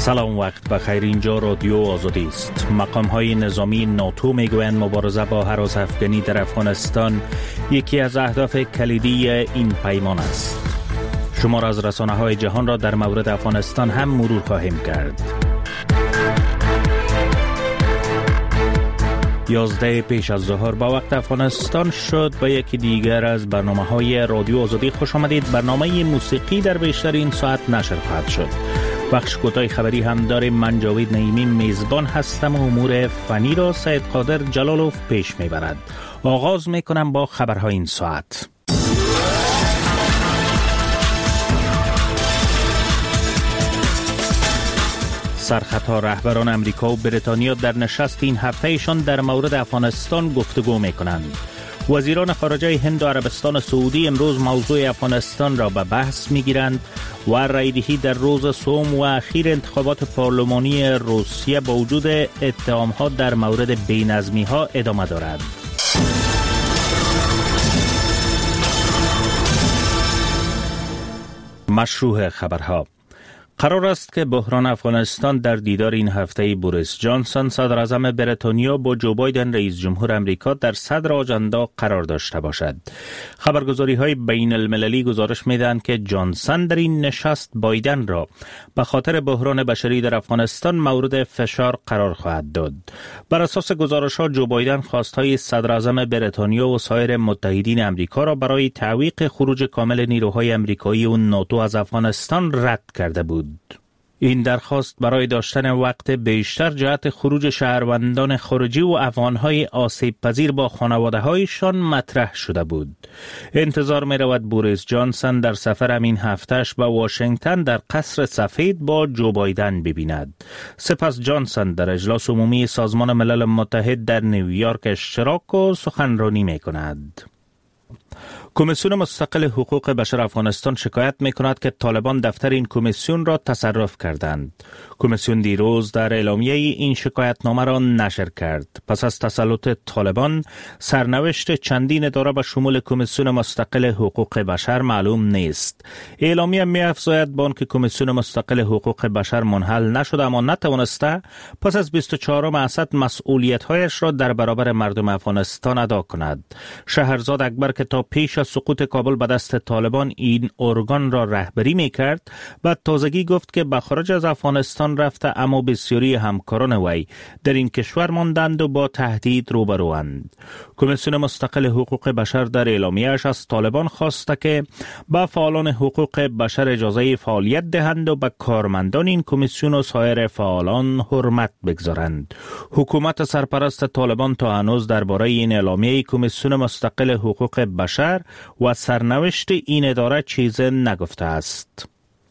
سلام، وقت بخیر. اینجا رادیو آزادی است. مقام‌های نظامی ناتو میگویند مبارزه با هراس افغانی در افغانستان یکی از اهداف کلیدی این پیمان است. شمار از رسانه‌های جهان را در مورد افغانستان هم مرور خواهیم کرد. 11 پیش از ظهر با وقت افغانستان شد. با یکی دیگر از برنامه‌های رادیو آزادی خوش آمدید. برنامه موسیقی در بیشتر این ساعت نشر خواهد شد. بخش کوتاه خبری هم داریم. من جاوید نعیمی میزبان هستم و امور فنی را سید قادر جلالوف پیش میبرد. آغاز میکنم با خبرهای این ساعت. سرخطها رهبران امریکا و بریتانیا در نشست این هفتهشان در مورد افغانستان گفتگو میکنند. وزیران خارجه هند و عربستان سعودی امروز موضوع افغانستان را به بحث میگیرند و رایدهی در روز سوم و اخیر انتخابات پارلمانی روسیه با وجود اتهامات در مورد بی‌نظمی‌ها ادامه دارد. مشروع خبرها. قرار است که بحران افغانستان در دیدار این هفته بوریس جانسون صدر اعظم بریتانیا با جو بایدن رئیس جمهور امریکا در صدر آجندا قرار داشته باشد. خبرگزاری‌های بین المللی گزارش می‌دهند که جانسون در این نشست بایدن را به خاطر بحران بشری در افغانستان مورد فشار قرار خواهد داد. بر اساس گزارش‌ها جو بایدن خواست‌های صدر اعظم بریتانیا و سایر متحدین امریکا را برای تعویق خروج کامل نیروهای آمریکایی و ناتو از افغانستان رد کرده بود. این درخواست برای داشتن وقت بیشتر جهت خروج شهروندان خارجی و افغانهای آسیب پذیر با خانواده‌هایشان مطرح شده بود. انتظار می رود بوریس جانسون در سفر همین هفتهش به واشنگتن در قصر سفید با جو بایدن ببیند. سپس جانسون در اجلاس عمومی سازمان ملل متحد در نیویورک اشتراک و سخنرانی می کند. کمیسیون مستقل حقوق بشر افغانستان شکایت می‌کند که طالبان دفتر این کمیسیون را تصرف کردند. کمیسیون دیروز در اعلامیه این شکایتنامه را نشر کرد. پس از تسلط طالبان، سرنوشت چندین اداره به شمول کمیسیون مستقل حقوق بشر معلوم نیست. اعلامیه می‌افزاید با آنکه کمیسیون مستقل حقوق بشر منحل نشده اما نتوانسته پس از 24 اسد مسئولیت‌هایش را در برابر مردم افغانستان ادا کند. شهرزاد اکبر که تا پیش سقوط کابل به دست طالبان این ارگان را رهبری می‌کرد، بعد تازگی گفت که به خارج از افغانستان رفته اما بسیاری همکاران وی در این کشور ماندند و با تهدید روبروند. کمیسیون مستقل حقوق بشر در اعلامیه‌اش از طالبان خواسته که به فعالان حقوق بشر اجازه فعالیت دهند و به کارمندان این کمیسیون و سایر فعالان حرمت بگذارند. حکومت سرپرست طالبان تا هنوز درباره این اعلامیه کمیسیون مستقل حقوق بشر و سرنوشت این اداره چیز نگفته است.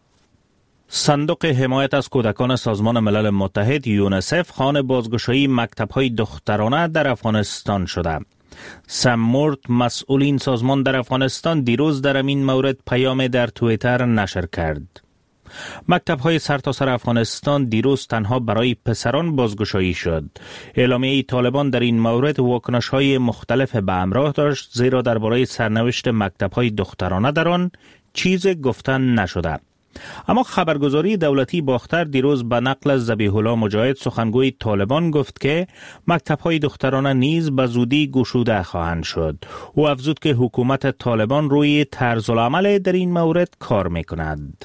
صندوق حمایت از کودکان سازمان ملل متحد یونیسف خواهان بازگشایی مکتب‌های دخترانه در افغانستان شده. سم مورت مسئول این سازمان در افغانستان دیروز در این مورد پیام در توییتر نشر کرد. مکتب‌های سرتاسر افغانستان دیروز تنها برای پسران بازگشایی شد. اعلامیه طالبان در این مورد واکنش‌های مختلف به همراه داشت، زیرا درباره سرنوشت مکتب‌های دخترانه در آن چیز گفتن نشده. اما خبرگزاری دولتی باختر دیروز به نقل از ذبیح الله مجاهد سخنگوی طالبان گفت که مکتب‌های دخترانه نیز به زودی گشوده خواهند شد. او افزود که حکومت طالبان روی طرزالعمل در این مورد کار می‌کند.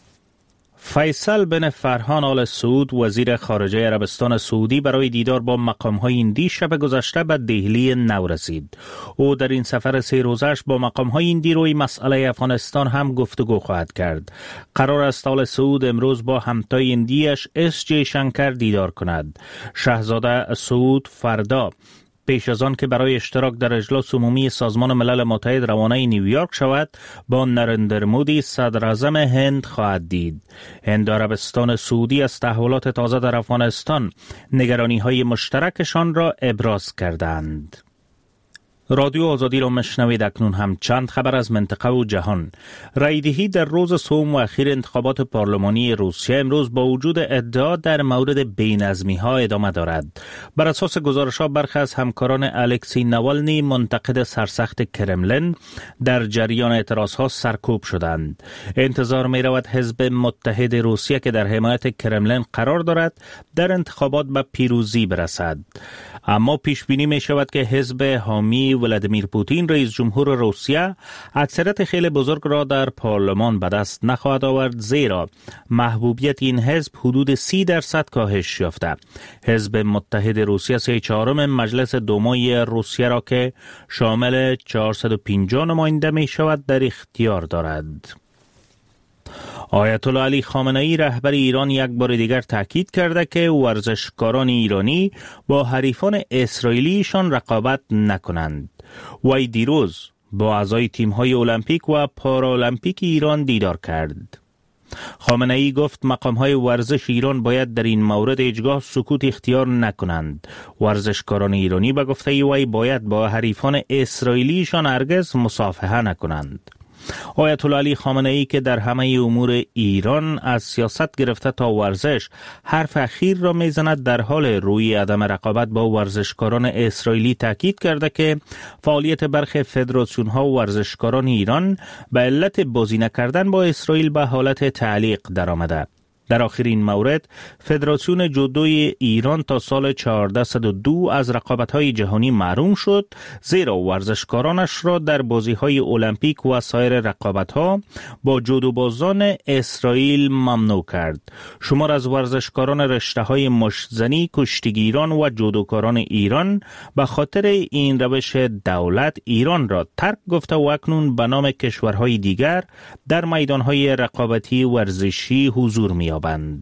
فیصل بن فرحان آل سعود وزیر خارجه عربستان سعودی برای دیدار با مقام‌های هندی شب گذشته به دهلی نو رسید. او در این سفر 3 روزش با مقام‌های هندی روی مسئله افغانستان هم گفتگو خواهد کرد. قرار است آل سعود امروز با همتای هندیش اس جی شنکر دیدار کند. شاهزاده سعود فردا پیش از آن که برای اشتراک در اجلاس عمومی سازمان ملل متحد روانه نیویورک شود، با نریندر مودی صدر اعظم هند خواهد دید. هند و عربستان سعودی از تحولات تازه در افغانستان نگرانی‌های مشترکشان را ابراز کردند. رادیو آزادی را مشنوید. اکنون هم چند خبر از منطقه و جهان. رایدهی در روز سوم و اخیر انتخابات پارلمانی روسیه امروز با وجود ادعا در مورد بی‌نظمی ها ادامه دارد. بر اساس گزارش ها برخی از همکاران الکسی ناوالنی منتقد سرسخت کرملین در جریان اعتراض ها سرکوب شدند. انتظار می رود حزب متحد روسیه که در حمایت کرملین قرار دارد در انتخابات به پیروزی برسد. اما پیش بینی می شود که حزب حامی ولادیمیر پوتین رئیس جمهور روسیه اکثریت خیلی بزرگ را در پارلمان به دست نخواهد آورد، زیرا محبوبیت این حزب حدود 30% کاهش یافته. حزب متحد روسیه 3/4 مجلس دومای روسیه را که شامل 450 نماینده می شود در اختیار دارد. آیت الله علی خامنه ای رهبر ایران یک بار دیگر تاکید کرده که ورزشکاران ایرانی با حریفان اسرائیلیشان رقابت نکنند. وی دیروز با اعضای تیم‌های المپیک و پارالمپیک ایران دیدار کرد. خامنه ای گفت مقام‌های ورزش ایران باید در این مورد هیچگاه سکوت اختیار نکنند. ورزشکاران ایرانی به گفته وی باید با حریفان اسرائیلیشان هرگز مصافحه نکنند. آیت الله علی خامنه ای که در همه امور ایران از سیاست گرفته تا ورزش حرف اخیر را میزند، در حال روی عدم رقابت با ورزشکاران اسرائیلی تاکید کرده که فعالیت برخی فدراسیون ها و ورزشکاران ایران به علت بازی نکردن با اسرائیل به حالت تعلیق درآمده. در آخرین مورد فدراسیون جودوی ایران تا سال 1402 از رقابت‌های جهانی محروم شد، زیرا ورزشکارانش را در بازی‌های المپیک و سایر رقابت‌ها با جودوبازان اسرائیل ممنوع کرد. شمار از ورزشکاران رشته‌های مشت‌زنی، کشتیگیران و جودوکاران ایران به خاطر این روش دولت ایران را ترک گفته و اکنون به نام کشورهای دیگر در میدان‌های رقابتی ورزشی حضور می‌یابند.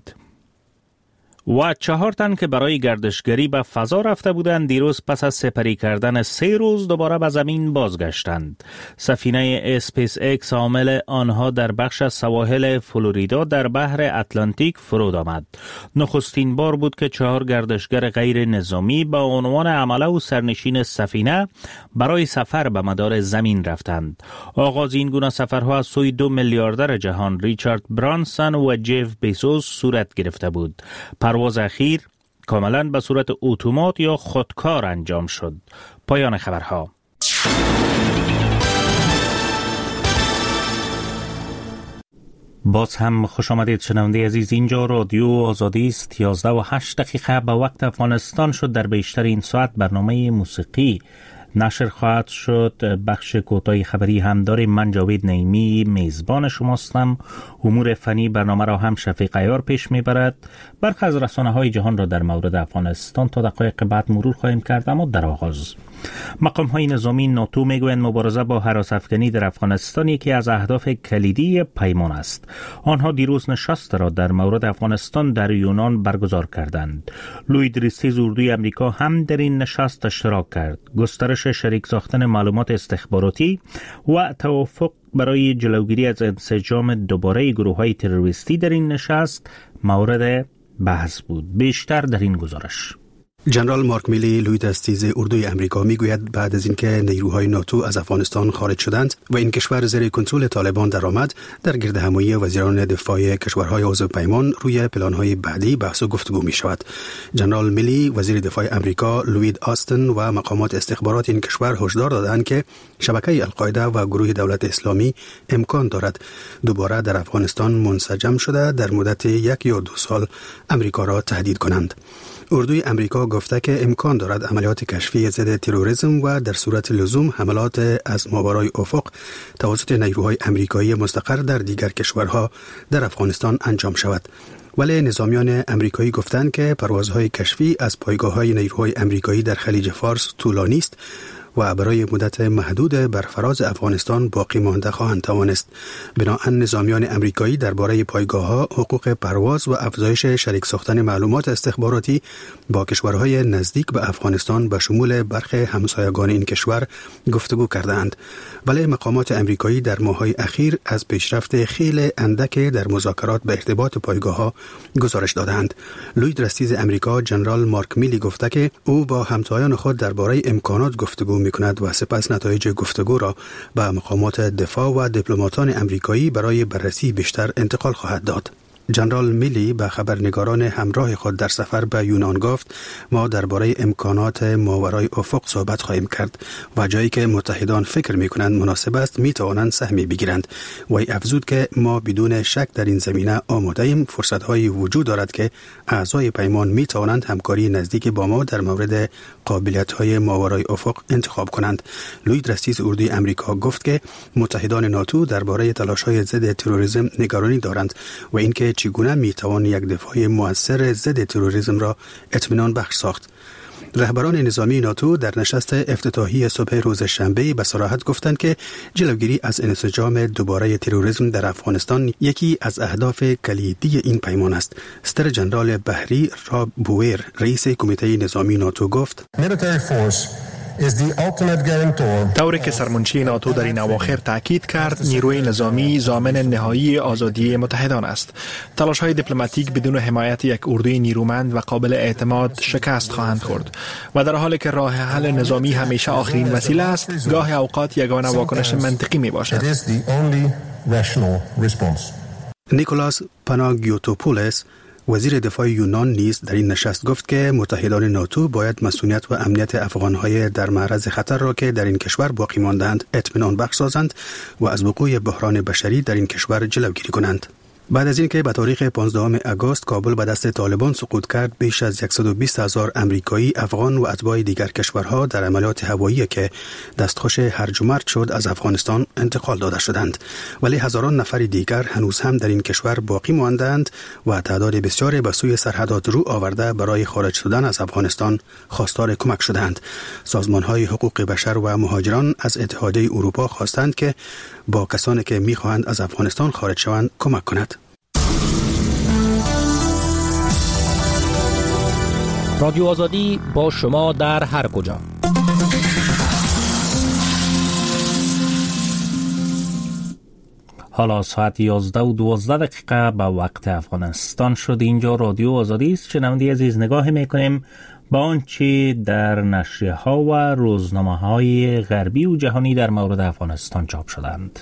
و 4 تن که برای گردشگری به فضا رفته بودند دیروز پس از سپری کردن 3 روز دوباره به زمین بازگشتند. سفینه اسپیس ایکس حامل آنها در بخش از سواحل فلوریدا در بحر اتلانتیک فرود آمد. نخستین بار بود که 4 گردشگر غیر نظامی با عنوان عمله و سرنشین سفینه برای سفر به مدار زمین رفتند. آغاز این گونه سفرها از سوی 2 میلیاردر جهان ریچارد برانسون و جف بیزوس صورت گرفته بود. پرواز اخیر کاملا به صورت اتومات یا خودکار انجام شد. پایان خبرها. باز هم خوش آمدید شنونده عزیز. اینجا رادیو آزادی است. 11:08 به وقت افغانستان شد. در بیشتر این ساعت برنامه موسیقی نشر خواهد شد. بخش کوتاه خبری هم داریم. من جاوید نعیمی میزبان شماستم. امور فنی برنامه را هم شفیق عیار پیش میبرد. برخی از رسانه‌های جهان را در مورد افغانستان تا دقایق بعد مرور خواهیم کرد. اما در آغاز مقام‌های نظامی ناتو میگویند مبارزه با هراس‌افکنی در افغانستان یکی از اهداف کلیدی پیمان است. آنها دیروز نشست را در مورد افغانستان در یونان برگزار کردند. لوید ریستیز اردوی امریکا هم در این نشست اشتراک کرد. گسترش شریک ساختن معلومات استخباراتی و توافق برای جلوگیری از انسجام دوباره گروه‌های تروریستی در این نشست مورد بحث بود. بیشتر در این گزارش. جنرال مارک میلی لوید استیز اردوی امریکا میگوید بعد از اینکه نیروهای ناتو از افغانستان خارج شدند و این کشور زیر کنترل طالبان درآمد، در گردهمایی وزیران دفاع کشورهای عضو پیمان روی پلان‌های بعدی بحث و گفتگو می شود. جنرال میلی وزیر دفاع امریکا، لوید آستن و مقامات استخبارات این کشور هشدار دادند که شبکه القاعده و گروه دولت اسلامی امکان دارد دوباره در افغانستان منسجم شده در مدت 1 یا 2 سال امریکا را تهدید کنند. اردوی امریکا گفته که امکان دارد عملیات کشفی ضد تروریسم و در صورت لزوم حملات از ماورای افق توسط نیروهای امریکایی مستقر در دیگر کشورها در افغانستان انجام شود. ولی نظامیان امریکایی گفتند که پروازهای کشفی از پایگاه‌های نیروهای امریکایی در خلیج فارس طولانی است و برای مدت محدود بر فراز افغانستان باقی مانده خواهند توانست. بنابراین نظامیان امریکایی درباره پایگاه‌ها، حقوق پرواز و افزایش شریک ساختن معلومات استخباراتی با کشورهای نزدیک به افغانستان به شمول برخی همسایگان این کشور گفتگو کردند. ولی مقامات امریکایی در ماه‌های اخیر از پیشرفت خیلی اندک در مذاکرات به ارتباط پایگاه‌ها گزارش دادند. لوید رستیز امریکا جنرال مارک میلی گفته که او با همتایان خود درباره امکانات گفتگو می‌کند و سپس نتایج گفتگو را به مقامات دفاع و دیپلماتان امریکایی برای بررسی بیشتر انتقال خواهد داد. جنرال میلی به خبرنگاران همراه خود در سفر به یونان گفت ما درباره امکانات ماورای افق صحبت خواهیم کرد و جایی که متحدان فکر می کنند مناسب است می توانند سهمی بگیرند. وی افزود که ما بدون شک در این زمینه آماده ایم. فرصت هایی وجود دارد که اعضای پیمان می توانند همکاری نزدیک با ما در مورد قابلیت های ماورای افق انتخاب کنند. لوید رستیز اردوی امریکا گفت که متحدان ناتو درباره تلاش های ضد تروریسم نگرانی دارند و اینکه چگونه میتوان یک دفاع مؤثر ضد تروریسم را اطمینان بخش ساخت. رهبران نظامی ناتو در نشست افتتاحی صبح روز شنبه به صراحت گفتند که جلوگیری از انسجام دوباره تروریسم در افغانستان یکی از اهداف کلیدی این پیمان است. ستر جنرال بحری راب بویر رئیس کمیته نظامی ناتو گفت طوری که سرمنشی ناتو در این اواخر تاکید کرد نیروی نظامی ضامن نهایی آزادی متحدان است. تلاش‌های دیپلماتیک بدون حمایت یک اردوی نیرومند و قابل اعتماد شکست خواهند خورد و در حالی که راه حل نظامی همیشه آخرین وسیله است گاه اوقات یگانه واکنش منطقی می باشد. نیکولاس پاناگیوتوپولس وزیر دفاع یونان نیز در این نشست گفت که متحدان ناتو باید مسئولیت و امنیت افغان‌های در معرض خطر را که در این کشور باقی مانده‌اند اطمینان بخش سازند و از وقوع بحران بشری در این کشور جلوگیری کنند. بعد از اینکه به تاریخ 15 آگوست کابل به دست طالبان سقوط کرد، بیش از 120,000 امریکایی، افغان و اتباع دیگر کشورها در عملیات هوایی که دستخوش هرج و مرج شد از افغانستان انتقال داده شدند. ولی هزاران نفر دیگر هنوز هم در این کشور باقی ماندند و تعداد بسیاری به سوی سرحدات رو آورده برای خارج شدن از افغانستان خواستار کمک شدند. سازمان‌های حقوق بشر و مهاجران از اتحادیه اروپا خواستند که با کسانی که می‌خواهند از افغانستان خارج شوند کمک کند. رادیو آزادی با شما در هر کجا. حالا ساعت 11:12 به وقت افغانستان شد. اینجا رادیو آزادی است. شنونده عزیز، نگاه میکنیم با آنچه در نشریه‌ها و روزنامه‌های غربی و جهانی در مورد افغانستان چاپ شدند.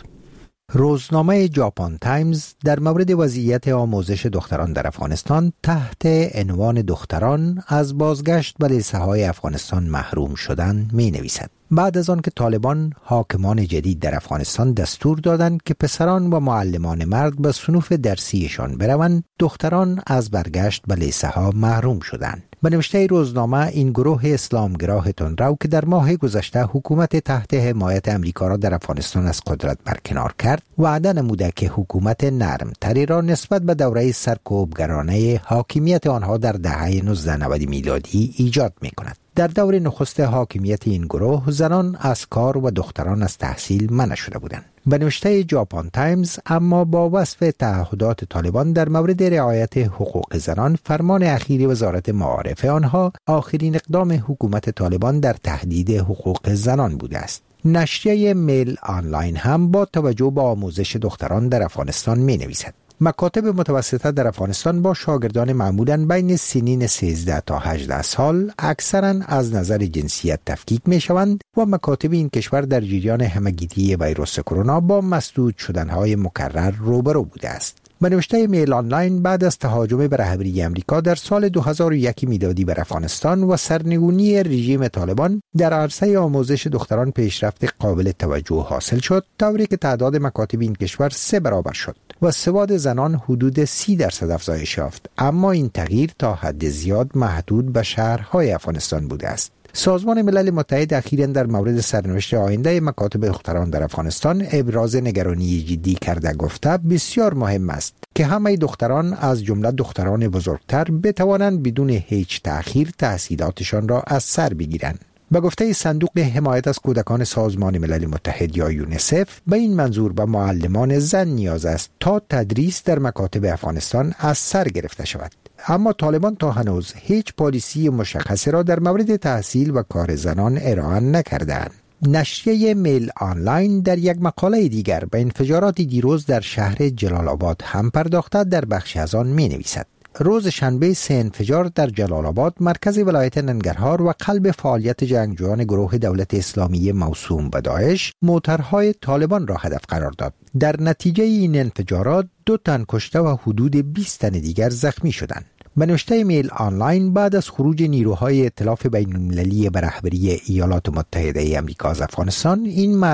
روزنامه ژاپن تایمز در مورد وضعیت آموزش دختران در افغانستان تحت عنوان دختران از بازگشت به لیسه‌های افغانستان محروم شدن می نویسد. بعد از آن که طالبان حاکمان جدید در افغانستان دستور دادند که پسران و معلمان مرد به صنوف درسیشان بروند، دختران از برگشت به لیسه‌ها محروم شدند. به نوشته روزنامه، این گروه اسلامگرا تندرو که در ماه گذشته حکومت تحت حمایت امریکا را در افغانستان از قدرت برکنار کرد، وعده نموده که حکومت نرمتری را نسبت به دوره سرکوبگرانه حاکمیت آنها در دهه 1990 میلادی ایجاد می‌کند. در دور نخست حاکمیت این گروه زنان از کار و دختران از تحصیل منع شده بودند. به نوشته ژاپن تایمز، اما با وصف تعهدات طالبان در مورد رعایت حقوق زنان، فرمان اخیر وزارت معارف آنها آخرین اقدام حکومت طالبان در تهدید حقوق زنان بوده است. نشریه میل آنلاین هم با توجه به آموزش دختران در افغانستان می نویسد: مکاتب متوسطه در افغانستان با شاگردان معمولاً بین سنین 13 تا 18 سال اکثراً از نظر جنسیت تفکیک می شوند و مکاتب این کشور در جریان همگیری ویروس کرونا با مسدود شدنهای مکرر روبرو بوده است. به نوشته میل آنلاین، بعد از تهاجم به رهبری امریکا در سال 2001 میلادی بر افغانستان و سرنگونی رژیم طالبان، در عرصه آموزش دختران پیشرفت قابل توجه حاصل شد، طوری که تعداد مکاتب این کشور 3 برابر شد و سواد زنان حدود 30% افزایش یافت. اما این تغییر تا حد زیاد محدود به شهرهای افغانستان بوده است. سازمان ملل متحد اخیراً در مورد سرنوشت آینده مکاتب دختران در افغانستان ابراز نگرانی جدی کرده گفته بسیار مهم است که همه دختران از جمله دختران بزرگتر بتوانند بدون هیچ تأخیر تحصیلاتشان را از سر بگیرند. به گفته صندوق حمایت از کودکان سازمان ملل متحد یا یونیسف، به این منظور به معلمان زن نیاز است تا تدریس در مکاتب افغانستان از سر گرفته شود. اما طالبان تا هنوز هیچ پالیسی مشخصی را در مورد تحصیل و کار زنان ارائه نکردند. نشریه میل آنلاین در یک مقاله دیگر به انفجارات دیروز در شهر جلال آباد هم پرداخته در بخش از آن می نویسد: روز شنبه 3 انفجار در جلال آباد، مرکز ولایت ننگرهار و قلب فعالیت جنگجویان گروه دولت اسلامی موسوم به داعش، موترهای طالبان را هدف قرار داد. در نتیجه این انفجارات 2 تن کشته و حدود 20 تن دیگر زخمی شدند. به نوشته میل آنلاین، بعد از خروج نیروهای ائتلاف بین‌المللی به رهبری ایالات متحده ای آمریکا از افغانستان، این